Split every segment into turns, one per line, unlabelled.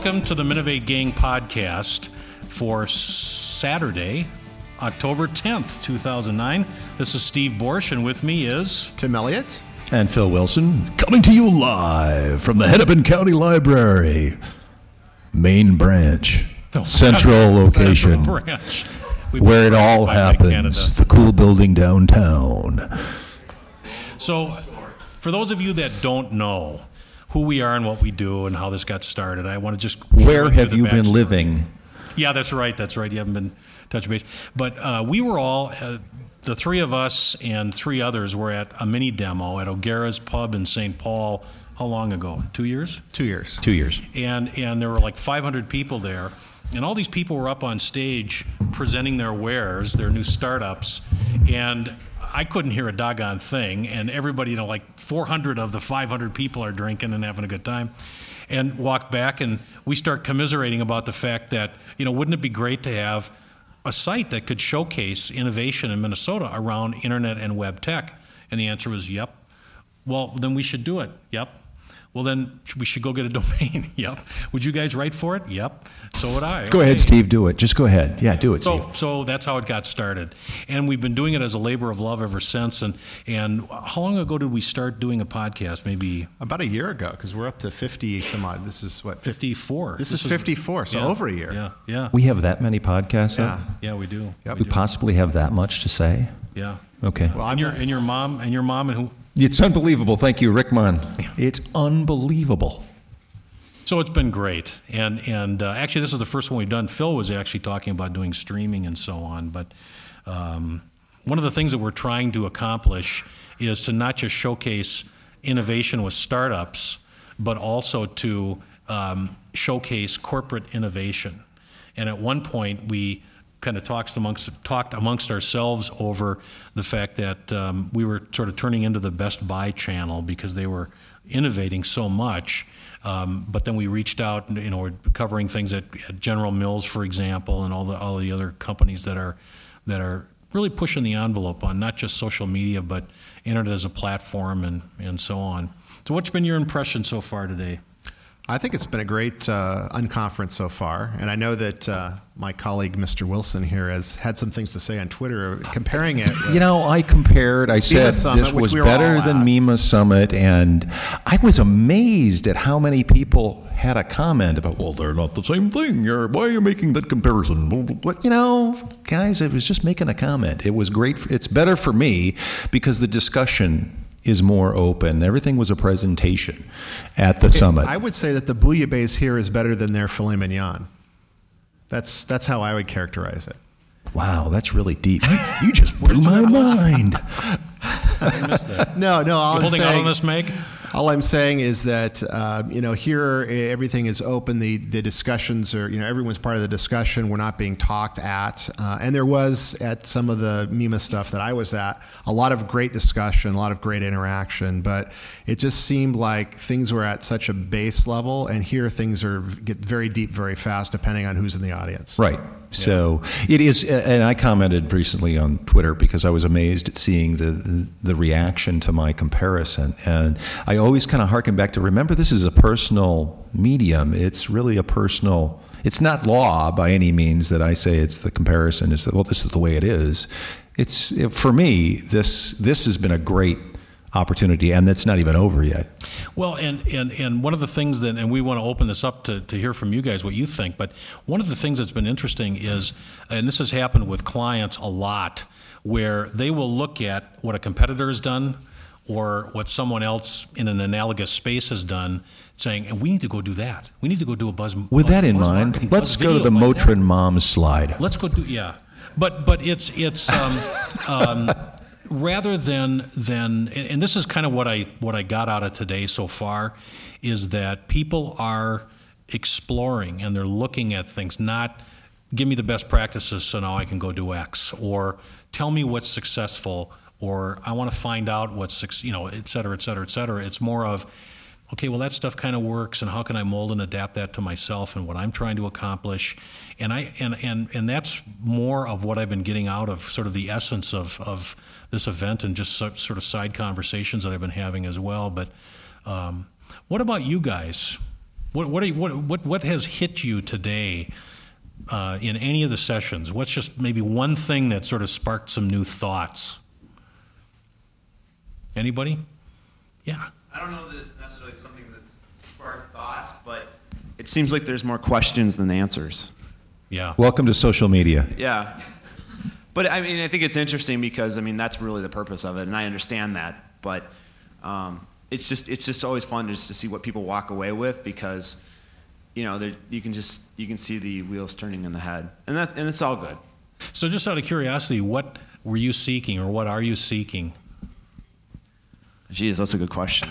welcome to the Minovate Gang podcast for Saturday, October 10th, 2009. This is Steve Borsch, and with me is...
Tim Elliott.
And Phil Wilson, coming to you live from the Hennepin County Library, main branch, central location,
Central branch.
where it all happens, the cool building downtown.
So, for those of you that don't know who we are and what we do and how this got started, I want to just...
Where have you been living?
Yeah, that's right. You haven't been touching base. But we were all... the three of us and three others were at a mini demo at O'Gara's Pub in St. Paul. How long ago? 2 years?
2 years.
2 years.
And there were like 500 people there. And all these people were up on stage presenting their wares, their new startups. And I couldn't hear a doggone thing. And everybody, like 400 of the 500 people are drinking and having a good time. And walked back and we start commiserating about the fact that, wouldn't it be great to have a site that could showcase innovation in Minnesota around internet and web tech? And the answer was, yep. Well, then we should do it. Yep. Well, then we should go get a domain. Yep. Would you guys write for it? Yep. So would I.
Go ahead, Steve, do it. Just go ahead. Yeah, do it, Steve.
So that's how it got started. And we've been doing it as a labor of love ever since. And how long ago did we start doing a podcast? Maybe
about a year ago, because we're up to 50 some odd. This is what?
54.
This is 54, so over a year.
Yeah.
We have that many podcasts up?
Yeah, we do.
Yep.
We possibly have that much to say?
Yeah.
Okay.
Well,
and your mom and who?
It's unbelievable. Thank you, Rick Munn. It's unbelievable.
So it's been great. And actually, this is the first one we've done. Phil was actually talking about doing streaming and so on. But one of the things that we're trying to accomplish is to not just showcase innovation with startups, but also to showcase corporate innovation. And at one point, we kind of talked amongst ourselves over the fact that we were sort of turning into the Best Buy channel because they were innovating so much. But then we reached out, we're covering things at General Mills, for example, and all the other companies that are really pushing the envelope on not just social media, but internet as a platform and so on. So what's been your impression so far today?
I think it's been a great unconference so far, and I know that my colleague, Mr. Wilson here, has had some things to say on Twitter comparing it.
I compared. I said this was better than MEMA Summit, and I was amazed at how many people had a comment about, well, they're not the same thing. Why are you making that comparison? But, guys, I was just making a comment. It was great. It's better for me because the discussion is more open. Everything was a presentation at the summit.
I would say that the bouillabaisse here is better than their filet mignon. That's how I would characterize it.
Wow, that's really deep. You just blew my mind.
I missed that.
No.
You holding out on us, Meg?
All I'm saying is that here everything is open. The discussions are everyone's part of the discussion. We're not being talked at, and there was at some of the MEMA stuff that I was at a lot of great discussion, a lot of great interaction. But it just seemed like things were at such a base level, and here things get very deep very fast depending on who's in the audience.
Right. So it is, and I commented recently on Twitter because I was amazed at seeing the reaction to my comparison. And I always kind of harken back to, remember, this is a personal medium. It's really a personal, it's not law by any means that I say it's the comparison is that, well, this is the way it is. For me, this has been a great opportunity, and that's not even over yet.
Well, and one of the things that, and we want to open this up to hear from you guys what you think, but one of the things that's been interesting is, and this has happened with clients a lot, where they will look at what a competitor has done or what someone else in an analogous space has done, saying, and we need to go do that. We need to go do a buzz.
With that in mind, let's go to the Motrin Moms slide.
Let's go do, yeah. But it's rather than, and this is kind of what I got out of today so far, is that people are exploring and they're looking at things, not give me the best practices so now I can go do X, or tell me what's successful, or I want to find out what's, et cetera, et cetera, et cetera. It's more of, okay, well, that stuff kind of works, and how can I mold and adapt that to myself and what I'm trying to accomplish? And that's more of what I've been getting out of sort of the essence of this event, and just sort of side conversations that I've been having as well. But what about you guys? What has hit you today in any of the sessions? What's just maybe one thing that sort of sparked some new thoughts? Anybody? Yeah.
I don't know that it's necessarily something that's sparked thoughts, but it seems like there's more questions than answers.
Yeah.
Welcome to social media.
Yeah. But I mean, I think it's interesting because, I mean, that's really the purpose of it, and I understand that. But it's just always fun just to see what people walk away with, because, you know, you can see the wheels turning in the head, and it's all good.
So just out of curiosity, what were you seeking, or what are you seeking?
Geez, that's a good question.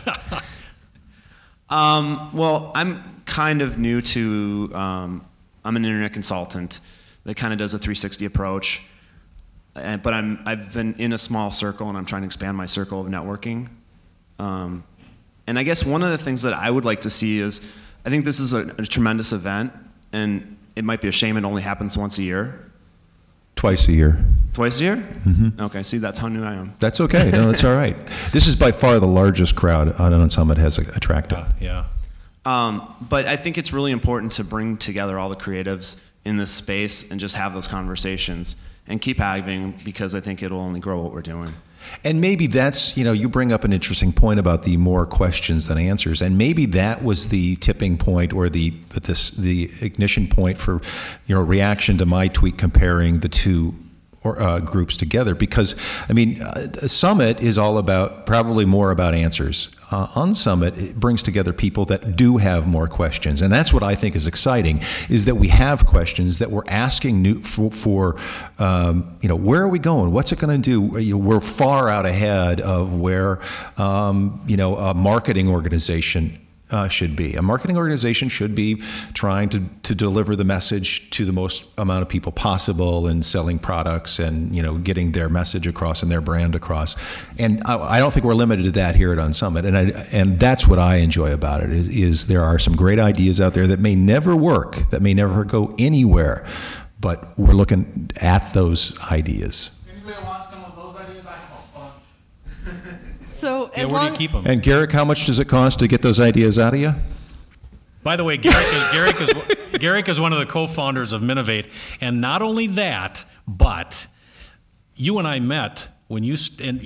Well, I'm kind of new to, I'm an internet consultant that kind of does a 360 approach, but I've been in a small circle, and I'm trying to expand my circle of networking. And I guess one of the things that I would like to see is, I think this is a tremendous event, and it might be a shame it only happens once a year.
Twice a year.
Twice a year? Mm-hmm. Okay, see, that's how new I am.
That's okay. No, that's all right. This is by far the largest crowd on Summit has attracted.
Yeah.
But I think it's really important to bring together all the creatives in this space and just have those conversations and keep having, because I think it'll only grow what we're doing.
And maybe that's, you bring up an interesting point about the more questions than answers, and maybe that was the tipping point or the ignition point for, reaction to my tweet comparing the two groups together, because Summit is all about, probably more about answers. On Summit, it brings together people that do have more questions, and that's what I think is exciting, is that we have questions that we're asking for where are we going? What's it going to do? We're far out ahead of where a marketing organization should be. A marketing organization should be trying to deliver the message to the most amount of people possible, and selling products, and getting their message across and their brand across. And I don't think we're limited to that here at Unsummit. And that's what I enjoy about it, is there are some great ideas out there that may never work, that may never go anywhere, but we're looking at those ideas.
Anybody want some of those ideas? I have a bunch.
So
Yeah, where do you keep them?
And Garrick, how much does it cost to get those ideas out of you?
By the way, Garrick is one of the co-founders of Minovate, and not only that, but you and I met when you started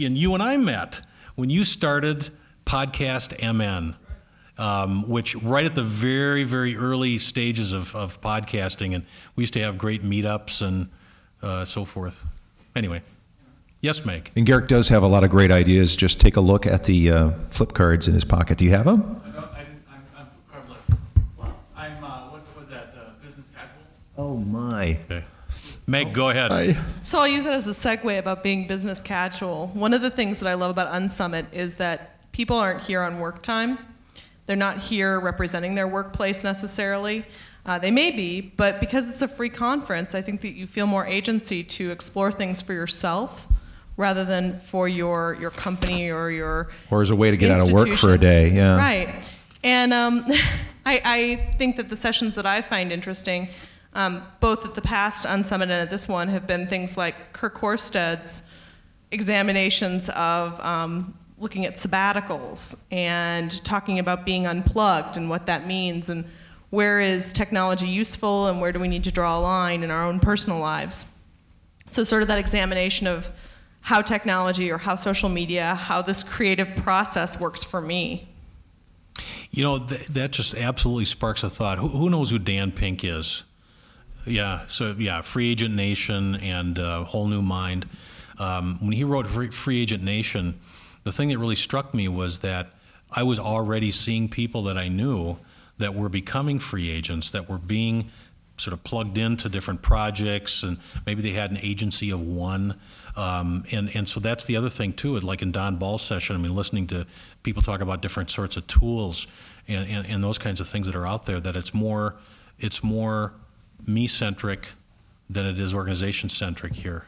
Podcast MN, which right at the very, very early stages of podcasting, and we used to have great meetups and so forth. Anyway. Yes, Meg.
And Garrick does have a lot of great ideas. Just take a look at the flip cards in his pocket. Do you have them?
I'm flip cardless. I'm, what was that, business casual?
Oh, my.
Okay. Meg, go ahead.
So I'll use that as a segue about being business casual. One of the things that I love about Unsummit is that people aren't here on work time. They're not here representing their workplace necessarily. They may be, but because it's a free conference, I think that you feel more agency to explore things for yourself rather than for your company or your
Or as a way to get out of work for a day, yeah.
Right. And I think that the sessions that I find interesting, both at the past Unsummit and at this one, have been things like Kirk Horsted's examinations of looking at sabbaticals and talking about being unplugged and what that means, and where is technology useful and where do we need to draw a line in our own personal lives. So sort of that examination of how technology or how social media, how this creative process works for me.
That just absolutely sparks a thought. Who knows who Dan Pink is? Yeah, so yeah, Free Agent Nation and Whole New Mind. When he wrote Free Agent Nation, the thing that really struck me was that I was already seeing people that I knew that were becoming free agents, that were being sort of plugged into different projects, and maybe they had an agency of one. And so that's the other thing too, like in Don Ball's session, listening to people talk about different sorts of tools and those kinds of things that are out there, that it's more me-centric than it is organization-centric here.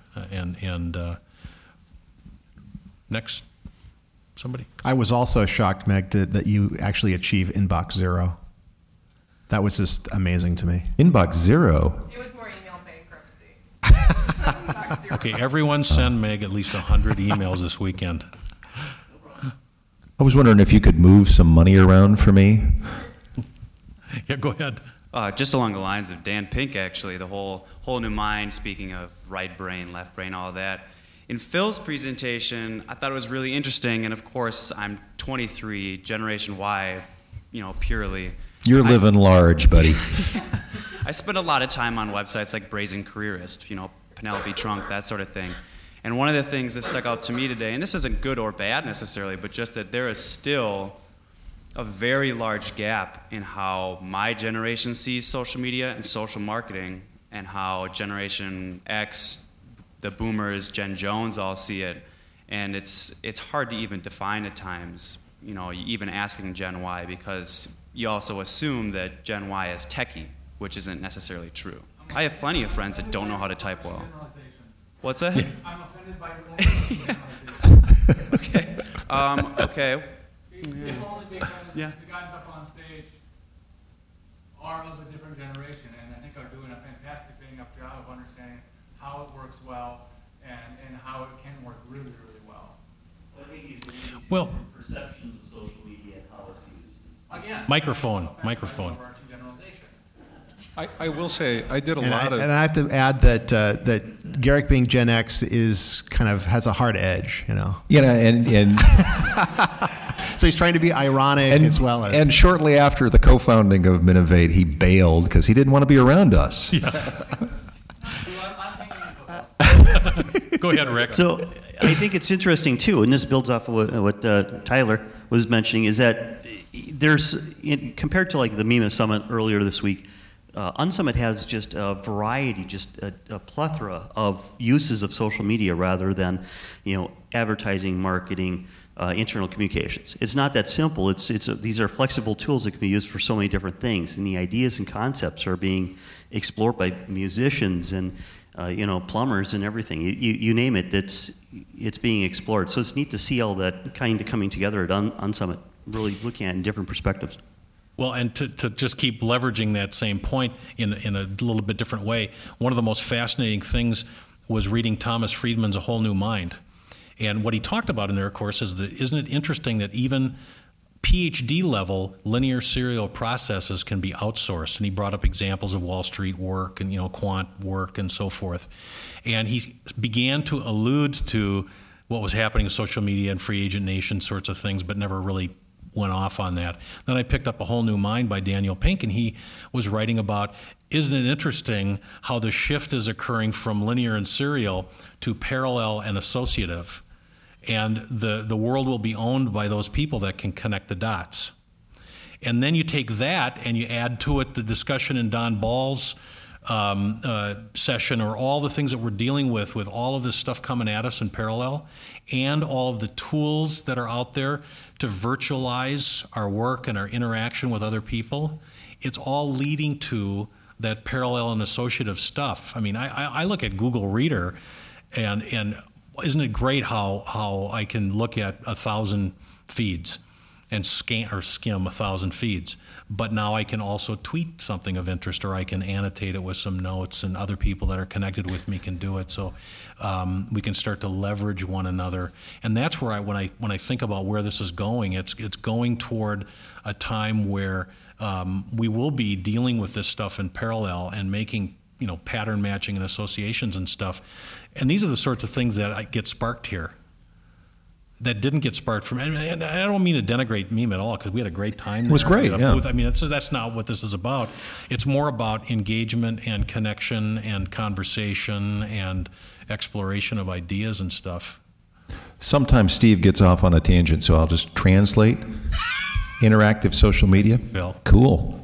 Next, somebody?
I was also shocked, Meg, that you actually achieve inbox zero. That was just amazing to me.
Inbox zero?
It was more email bankruptcy.
Okay, everyone send Meg at least 100 emails this weekend.
I was wondering if you could move some money around for me.
Yeah, go ahead.
Just along the lines of Dan Pink, actually, the whole new mind, speaking of right brain, left brain, all that. In Phil's presentation, I thought it was really interesting, and of course, I'm 23, Generation Y, purely.
You're living large, buddy.
I spend a lot of time on websites like Brazen Careerist, Penelope Trunk, that sort of thing. And one of the things that stuck out to me today, and this isn't good or bad necessarily, but just that there is still a very large gap in how my generation sees social media and social marketing, and how Generation X, the boomers, Gen Jones all see it. And it's hard to even define at times, even asking Gen Y, because you also assume that Gen Y is techie, which isn't necessarily true. I have plenty of friends that don't know how to type well. What's that?
I'm offended by your generalizations.
Okay.
If only because
Yeah.
the guys up on stage are of a different generation, and I think are doing a fantastic bang up job of understanding how it works well and how it can work really, really well.
I think he's alluding to
Well-
perceptions of social media and how it's used.
Again,
Microphone.
overarching generalization.
I will say, I did a
And
lot of...
I have to add that Garrick being Gen X has a hard edge,
And
So he's trying to be ironic as well as.
And shortly after the co-founding of Minovate, he bailed because he didn't want to be around us.
So I'm hanging in with us.
Go ahead, Rick.
So I think it's interesting too, and this builds off of what Tyler was mentioning, is that compared to like the MEMA Summit earlier this week, Unsummit has just a variety, just a plethora of uses of social media rather than, advertising, marketing, internal communications. It's not that simple. These are flexible tools that can be used for so many different things, and the ideas and concepts are being explored by musicians and plumbers and everything. You name it. It's being explored. So it's neat to see all that kind of coming together at Unsummit, really looking at it in different perspectives.
Well, and to just keep leveraging that same point in a little bit different way, one of the most fascinating things was reading Thomas Friedman's A Whole New Mind. And what he talked about in there, of course, is that isn't it interesting that even PhD level linear serial processes can be outsourced? And he brought up examples of Wall Street work and quant work and so forth. And he began to allude to what was happening in social media and free agent nation sorts of things, but never really went off on that. Then I picked up A Whole New Mind by Daniel Pink, and he was writing about, isn't it interesting how the shift is occurring from linear and serial to parallel and associative? And the world will be owned by those people that can connect the dots. And then you take that and you add to it the discussion in Don Ball's session, or all the things that we're dealing with all of this stuff coming at us in parallel, and all of the tools that are out there to virtualize our work and our interaction with other people. It's all leading to that parallel and associative stuff. I mean, I look at Google Reader, and isn't it great how I can look at 1,000 feeds and skim 1,000 feeds, but now I can also tweet something of interest, or I can annotate it with some notes, and other people that are connected with me can do it. So we can start to leverage one another, and that's where when I think about where this is going, it's going toward a time where we will be dealing with this stuff in parallel and making pattern matching and associations and stuff. And these are the sorts of things that get sparked here that didn't get sparked from, and I don't mean to denigrate MEME at all, because we had a great time there.
It was great, yeah.
I mean, that's not what this is about. It's more about engagement and connection and conversation and exploration of ideas and stuff.
Sometimes Steve gets off on a tangent, so I'll just translate. Interactive social media.
Phil.
Cool.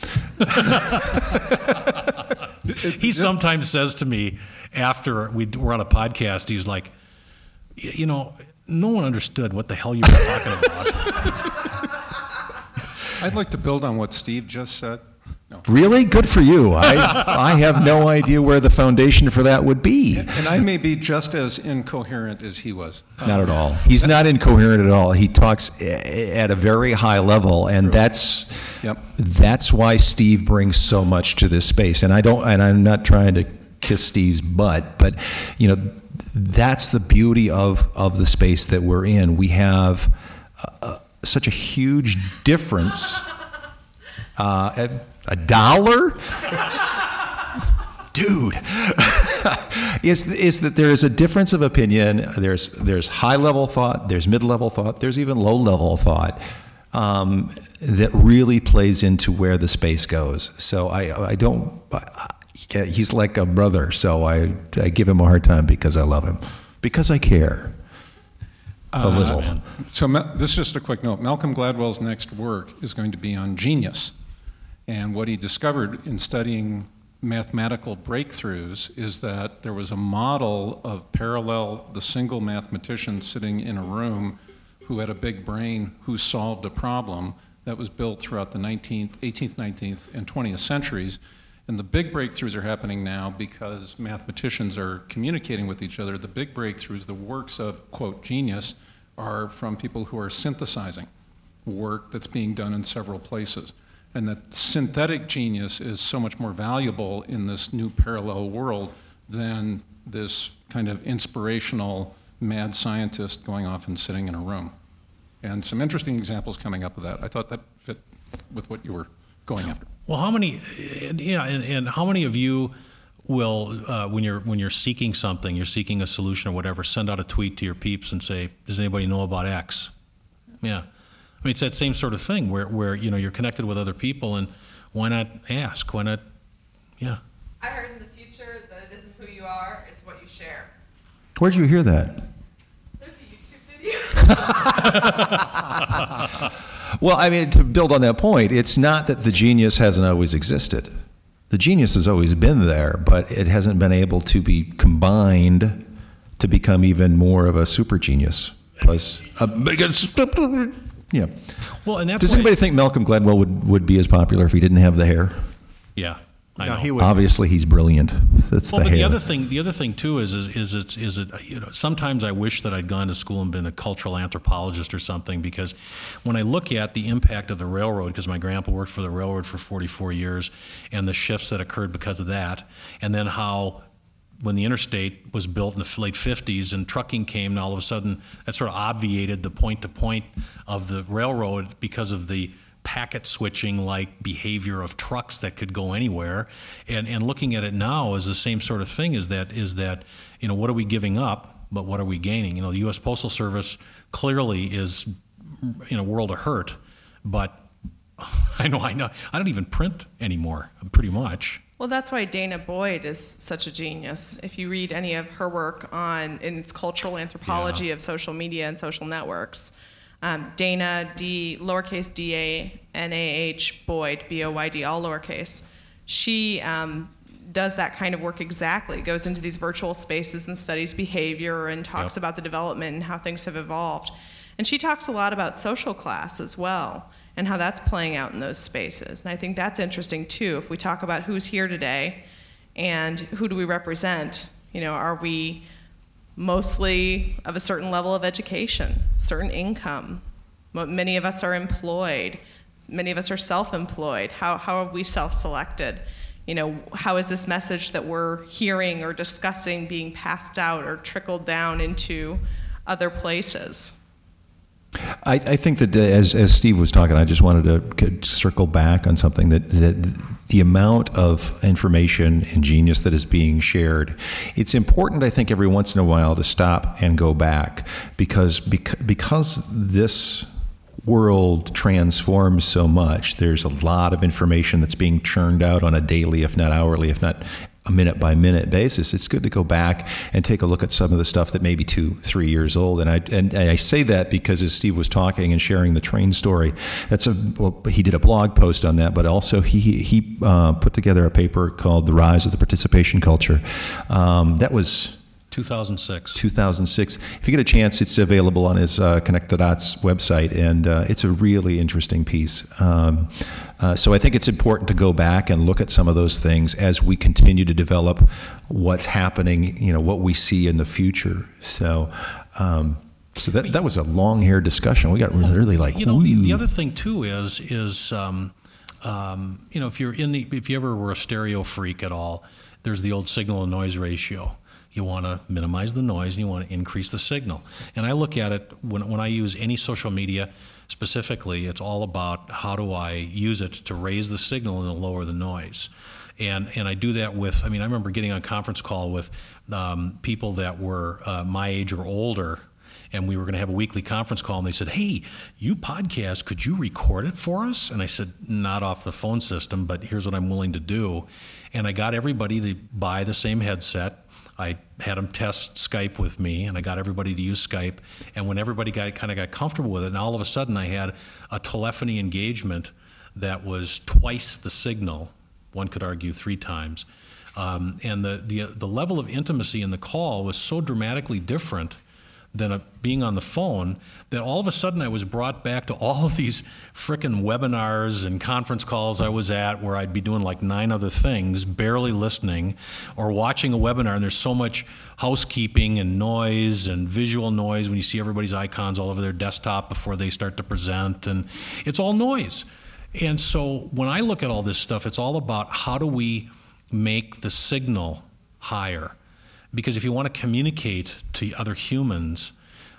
He sometimes says to me after we're on a podcast, he's like, no one understood what the hell you were talking about.
I'd like to build on what Steve just said. No.
Really? Good for you. I have no idea where the foundation for that would be.
And I may be just as incoherent as he was.
Not at all. He's not incoherent at all. He talks at a very high level, and that's why Steve brings so much to this space. And I'm not trying to kiss Steve's butt, but that's the beauty of the space that we're in. We have such a huge difference. $1? Dude, is that there is a difference of opinion. There's high level thought, there's mid level thought, there's even low level thought that really plays into where the space goes. So he's like a brother. So I give him a hard time because I love him, because I care a little.
So this is just a quick note. Malcolm Gladwell's next work is going to be on genius. And what he discovered in studying mathematical breakthroughs is that there was a model of the single mathematician sitting in a room who had a big brain who solved a problem that was built throughout the 18th, 19th, and 20th centuries. And the big breakthroughs are happening now because mathematicians are communicating with each other. The big breakthroughs, the works of, quote, genius, are from people who are synthesizing work that's being done in several places. And that synthetic genius is so much more valuable in this new parallel world than this kind of inspirational mad scientist going off and sitting in a room. And some interesting examples coming up of that. I thought that fit with what you were going after.
Well, how many of you will, when you're seeking something, you're seeking a solution or whatever, send out a tweet to your peeps and say, does anybody know about X? Yeah. I mean, it's that same sort of thing where you're connected with other people, and why not ask? Why not? Yeah.
I heard in the future that it isn't who you are, it's what you share.
Where'd you hear that?
There's a YouTube video.
Well, I mean, to build on that point, it's not that the genius hasn't always existed. The genius has always been there, but it hasn't been able to be combined to become even more of a super genius. Plus, yeah.
Well, and that's
Does anybody think Malcolm Gladwell would be as popular if he didn't have the hair?
Yeah. I
No,
know.
he would.
Obviously, he's brilliant. That's
Well,
the
but
hair.
the other thing too is sometimes I wish that I'd gone to school and been a cultural anthropologist or something, because when I look at the impact of the railroad, because my grandpa worked for the railroad for 44 years, and the shifts that occurred because of that, and then how when the interstate was built in the late 50s and trucking came, and all of a sudden that sort of obviated the point-to-point of the railroad because of the packet switching like behavior of trucks that could go anywhere, and looking at it now is the same sort of thing. Is that what are we giving up, but what are we gaining? The U.S. Postal Service clearly is in a world of hurt, but I know I don't even print anymore, pretty much.
Well, that's why Dana Boyd is such a genius. If you read any of her work in its cultural anthropology of social media and social networks, Dana, lowercase D-A-N-A-H, Boyd, B-O-Y-D, all lowercase. She does that kind of work exactly, goes into these virtual spaces and studies behavior and talks about the development and how things have evolved. And she talks a lot about social class as well, and how that's playing out in those spaces. And I think that's interesting too. If we talk about who's here today and who do we represent, are we mostly of a certain level of education, certain income? Many of us are employed. Many of us are self-employed. How have we self-selected? How is this message that we're hearing or discussing being passed out or trickled down into other places?
I think that as Steve was talking, I just wanted to circle back on something that the amount of information and genius that is being shared. It's important, I think, every once in a while to stop and go back because this world transforms so much. There's a lot of information that's being churned out on a daily, if not hourly, if not a minute by minute basis. It's good to go back and take a look at some of the stuff that may be 2-3 years old. And I say that because as Steve was talking and sharing the train story, he did a blog post on that, but also he put together a paper called The Rise of the Participation Culture. That was
2006.
If you get a chance, it's available on his Connect the Dots website, and it's a really interesting piece. So I think it's important to go back and look at some of those things as we continue to develop what's happening, what we see in the future. So that was a long-haired discussion. We got really
the other thing too is if you ever were a stereo freak at all, there's the old signal and noise ratio. You want to minimize the noise and you want to increase the signal. And I look at it when I use any social media specifically, it's all about how do I use it to raise the signal and to lower the noise. And I do that with, I remember getting on a conference call with people that were my age or older, and we were going to have a weekly conference call, and they said, hey, you podcast, could you record it for us? And I said, not off the phone system, but here's what I'm willing to do. And I got everybody to buy the same headset. I had them test Skype with me, and I got everybody to use Skype. And when everybody got comfortable with it, and all of a sudden I had a telephony engagement that was twice the signal. One could argue 3 times. And the level of intimacy in the call was so dramatically different than being on the phone that all of a sudden I was brought back to all of these frickin' webinars and conference calls I was at where I'd be doing like 9 other things, barely listening, or watching a webinar, and there's so much housekeeping and noise and visual noise when you see everybody's icons all over their desktop before they start to present, and it's all noise. And so when I look at all this stuff, it's all about how do we make the signal higher. Because if you want to communicate to other humans,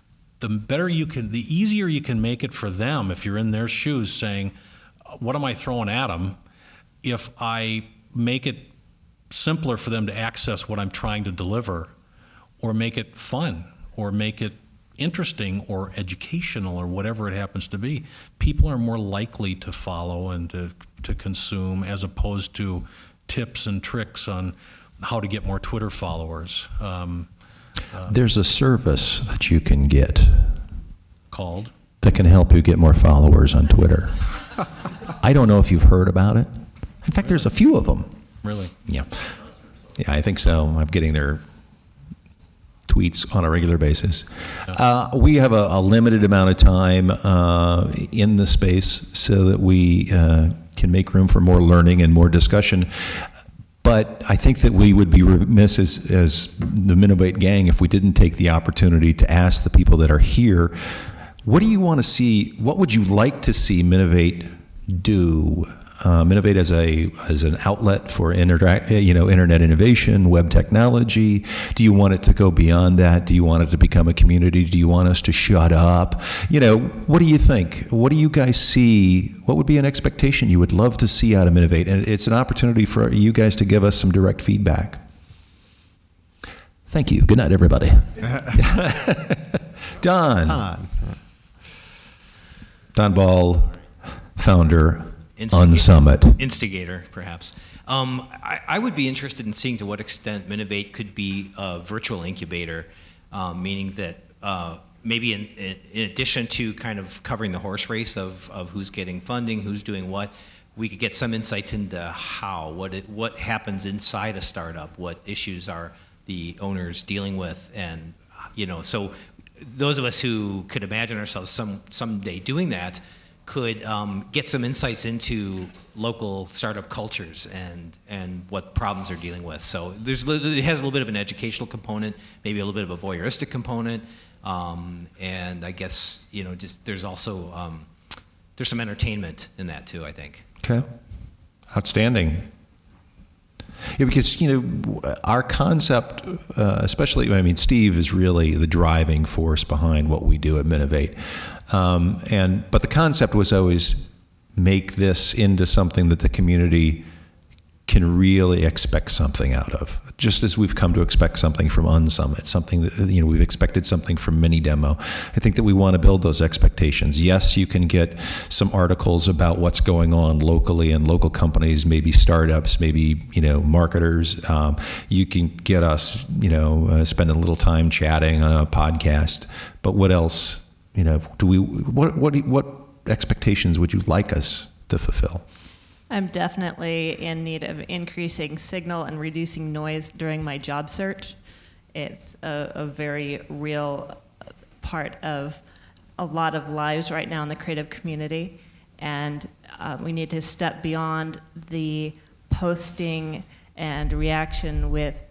the easier you can make it for them if you're in their shoes saying, what am I throwing at them? If I make it simpler for them to access what I'm trying to deliver, or make it fun, or make it interesting or educational or whatever it happens to be, people are more likely to follow and to consume, as opposed to tips and tricks on how to get more Twitter followers.
There's a service that you can get
Called?
that can help you get more followers on Twitter. I don't know if you've heard about it. In fact, there's a few of them.
Really?
Yeah, I think so. I'm getting their tweets on a regular basis. We have a limited amount of time in the space so that we can make room for more learning and more discussion. But I think that we would be remiss as the Minovate gang if we didn't take the opportunity to ask the people that are here, what do you want to see, what would you like to see Minovate do? Minovate as an outlet for internet innovation, web technology. Do you want it to go beyond that? Do you want it to become a community? Do you want us to shut up? What do you think? What do you guys see? What would be an expectation you would love to see out of Minovate? And it's an opportunity for you guys to give us some direct feedback. Thank you. Good night, everybody. Don Ball, founder. Unsummit.
Instigator, perhaps. I would be interested in seeing to what extent Minovate could be a virtual incubator, meaning that maybe in addition to kind of covering the horse race of who's getting funding, who's doing what, we could get some insights into what happens inside a startup, what issues are the owners dealing with, and so those of us who could imagine ourselves someday doing that could get some insights into local startup cultures and what problems they're dealing with. So it has a little bit of an educational component, maybe a little bit of a voyeuristic component, and I guess just there's also there's some entertainment in that too, I think.
Okay, outstanding. Yeah, because our concept, especially, Steve is really the driving force behind what we do at Minovate. But the concept was always make this into something that the community can really expect something out of. Just as we've come to expect something from Unsummit, something that, we've expected something from Mini Demo. I think that we want to build those expectations. Yes, you can get some articles about what's going on locally and local companies, maybe startups, maybe, marketers. You can get us, spend a little time chatting on a podcast. But what else, what expectations would you like us to fulfill?
I'm definitely in need of increasing signal and reducing noise during my job search. It's a very real part of a lot of lives right now in the creative community, and we need to step beyond the posting and reaction with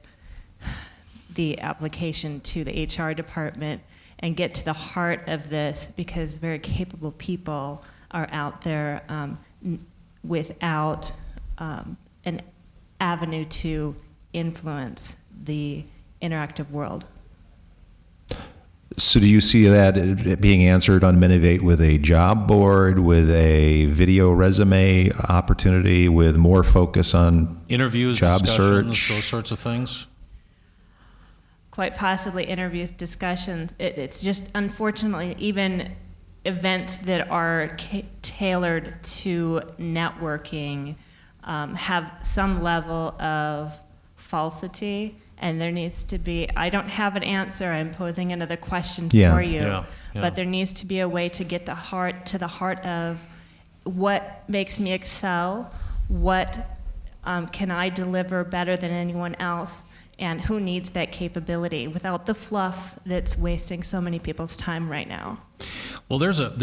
the application to the HR department and get to the heart of this, because very capable people are out there without an avenue to influence the interactive world.
So do you see that being answered on Minovate with a job board, with a video resume opportunity, with more focus on
Interviews,
job
discussions,
search?
those sorts of things?
Quite possibly interviews, discussions. It's just, unfortunately, even events that are tailored to networking have some level of falsity, and there needs to be, I don't have an answer, I'm posing another question for you,
Yeah.
but there needs to be a way to get to the heart of what makes me excel, what can I deliver better than anyone else, and who needs that capability without the fluff that's wasting so many people's time right now.
Well, there's a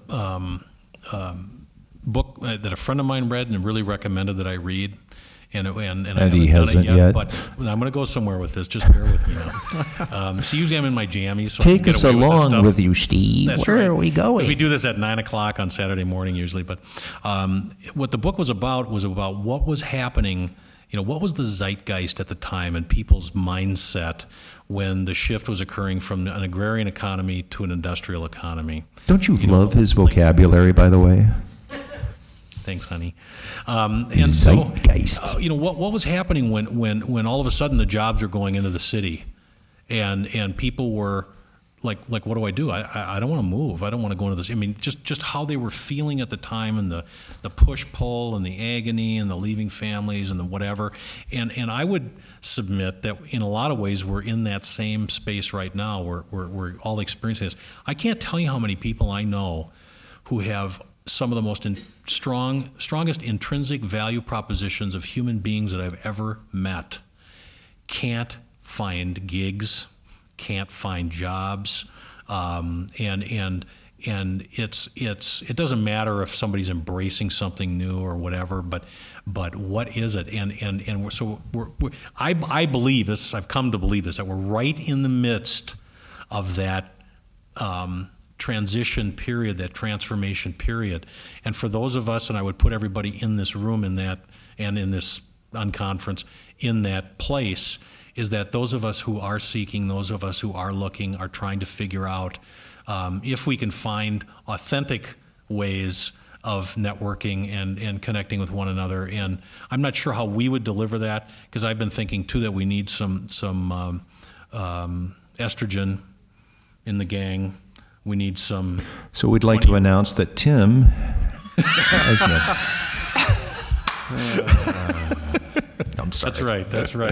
book that a friend of mine read and really recommended that I read, and I haven't
he
done
hasn't
it yet,
yet.
But I'm going to go somewhere with this. Just bear with me now. So usually I'm in my jammies. So I
Take
can get
us
away with this
along
stuff.
with you, Steve.
That's
Where
right.
are we going?
We do this at 9 o'clock on Saturday morning usually. But what the book was about what was happening. What was the zeitgeist at the time and people's mindset when the shift was occurring from an agrarian economy to an industrial economy?
Don't you love his vocabulary, by the way?
Thanks, honey. And so,
Zeitgeist.
what was happening when all of a sudden the jobs are going into the city, and people were like, what do I do? I don't want to move. I don't want to go into this. I mean, just how they were feeling at the time, and the push-pull, and the agony, and the leaving families, and the whatever. And I would submit that in a lot of ways we're in that same space right now. We're all experiencing this. I can't tell you how many people I know who have some of the most strongest intrinsic value propositions of human beings that I've ever met can't find gigs, can't find jobs, and it doesn't matter if somebody's embracing something new or whatever, but what is it? I believe this. I've come to believe this, that we're right in the midst of that transition period, that transformation period. And for those of us, and I would put everybody in this room in that, and in this unconference, in that place, is that those of us who are seeking, those of us who are looking, are trying to figure out if we can find authentic ways of networking and connecting with one another. And I'm not sure how we would deliver that, because I've been thinking too that we need some estrogen in the gang. We need some.
So we'd like to announce that Tim has I'm sorry.
That's right.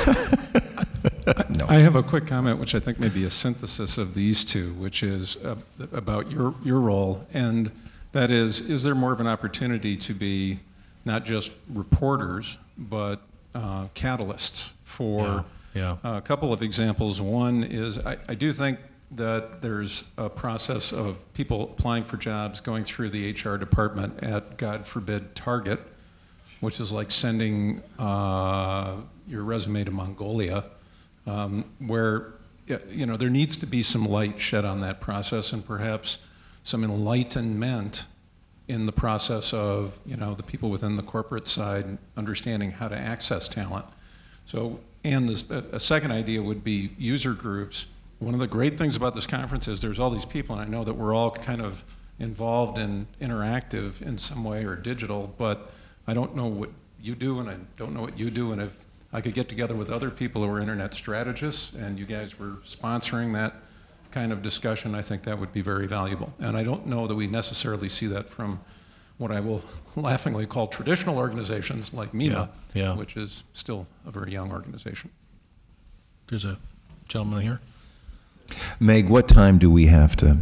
No.
I have a quick comment, which I think may be a synthesis of these two, which is about your role, and that is there more of an opportunity to be not just reporters, but catalysts for a couple of examples. One is I do think that there's a process of people applying for jobs going through the HR department at, God forbid, Target, which is like sending your resume to Mongolia, where there needs to be some light shed on that process, and perhaps some enlightenment in the process of the people within the corporate side understanding how to access talent. So, and a second idea would be user groups. One of the great things about this conference is there's all these people, and I know that we're all kind of involved and interactive in some way or digital, but I don't know what you do, and I don't know what you do, and if I could get together with other people who are internet strategists, and you guys were sponsoring that kind of discussion, I think that would be very valuable. And I don't know that we necessarily see that from what I will laughingly call traditional organizations like MEMA, which is still a very young organization.
There's a gentleman here.
Meg, what time do we have to?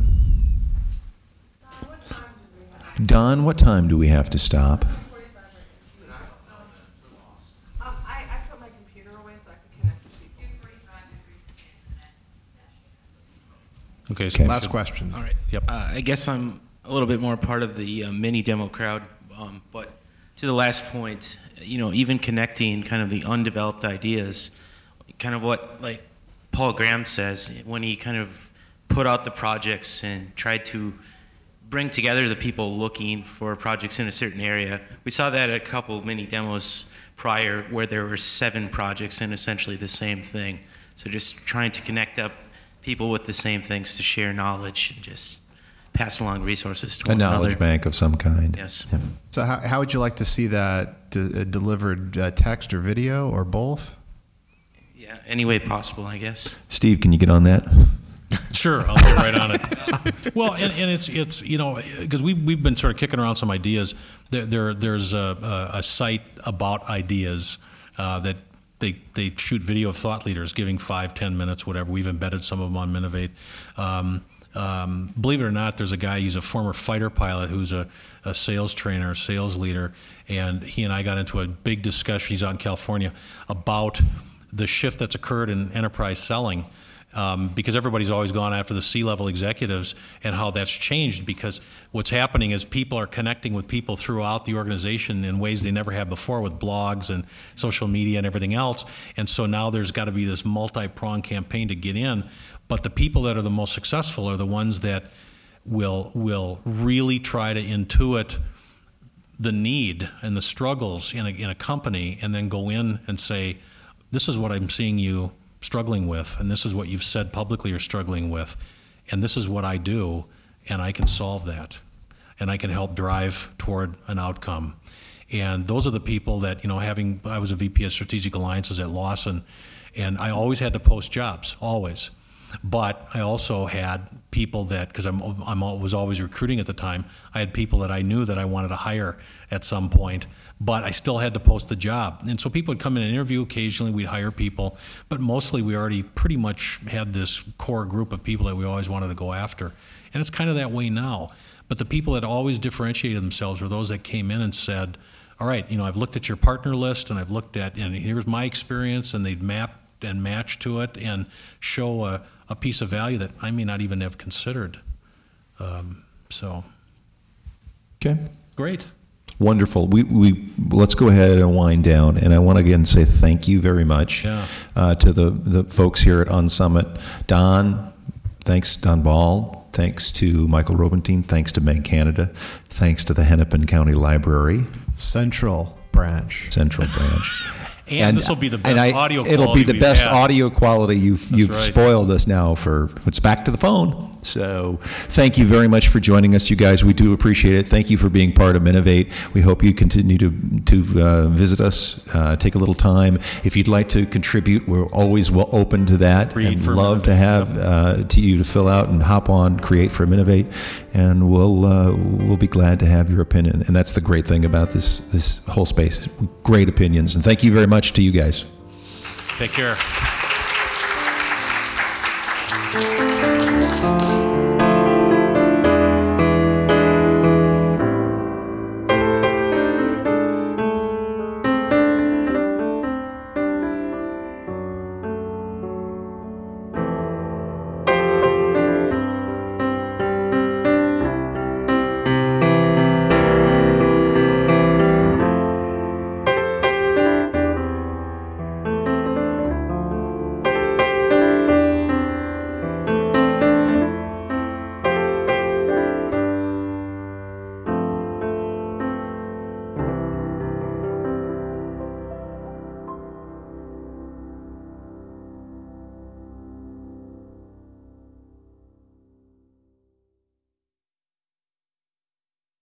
Don, what time do we have to stop?
I put my computer away so I could connect with people. 2:45 to 3:10.
Okay,
so last question.
All right.
Yep.
I guess I'm a little bit more part of the mini demo crowd, but to the last point, even connecting kind of the undeveloped ideas, kind of what like Paul Graham says when he kind of put out the projects and tried to bring together the people looking for projects in a certain area. We saw that at a couple of mini demos prior where there were 7 projects in essentially the same thing. So just trying to connect up people with the same things to share knowledge and just pass along resources to
A
one another.
knowledge bank of some kind.
Yes.
Yeah.
So how would you like to see that delivered, text or video or both?
Yeah, any way possible, I guess.
Steve, can you get on that?
Sure, I'll get right on it. Well, and it's you know, because we've been sort of kicking around some ideas. There's a site about ideas that they shoot video of thought leaders giving 5-10 minutes, whatever. We've embedded some of them on Minovate. Believe it or not, there's a guy, he's a former fighter pilot who's a sales trainer, sales leader, and he and I got into a big discussion, he's out in California, about the shift that's occurred in enterprise selling. Because everybody's always gone after the C-level executives, and how that's changed, because what's happening is people are connecting with people throughout the organization in ways they never have before, with blogs and social media and everything else. And so now there's got to be this multi-pronged campaign to get in. But the people that are the most successful are the ones that will really try to intuit the need and the struggles in a company, and then go in and say, this is what I'm seeing you struggling with, and this is what you've said publicly you're struggling with, and this is what I do, and I can solve that, and I can help drive toward an outcome. And those are the people that, you know, I was a VP of Strategic Alliances at Lawson, and I always had to post jobs, always. But I also had people that, because I was always recruiting at the time, I had people that I knew that I wanted to hire at some point, but I still had to post the job. And so people would come in and interview. Occasionally we'd hire people, but mostly we already pretty much had this core group of people that we always wanted to go after. And it's kind of that way now. But the people that always differentiated themselves were those that came in and said, all right, you know, I've looked at your partner list, and I've looked at, and here's my experience, and they'd map and match to it and show a piece of value that I may not even have considered.
Okay.
Great.
Wonderful. We let's go ahead and wind down. And I want to again say thank you very much to the folks here at UnSummit. Don, thanks, Don Ball. Thanks to Michael Robentine. Thanks to Meg Canada. Thanks to the Hennepin County Library.
Central Branch.
And this will be the best audio quality.
It'll be the
we've
best
had.
audio quality. You've
right.
spoiled us now for it's back to the phone. So thank you very much for joining us, you guys. We do appreciate it. Thank you for being part of Minovate. We hope you continue to visit us, take a little time. If you'd like to contribute, we're always open to that. And love to have to you to fill out and hop on, create for Minovate, and we'll be glad to have your opinion. And that's the great thing about this whole space. Great opinions, and thank you very much to you guys.
Take care.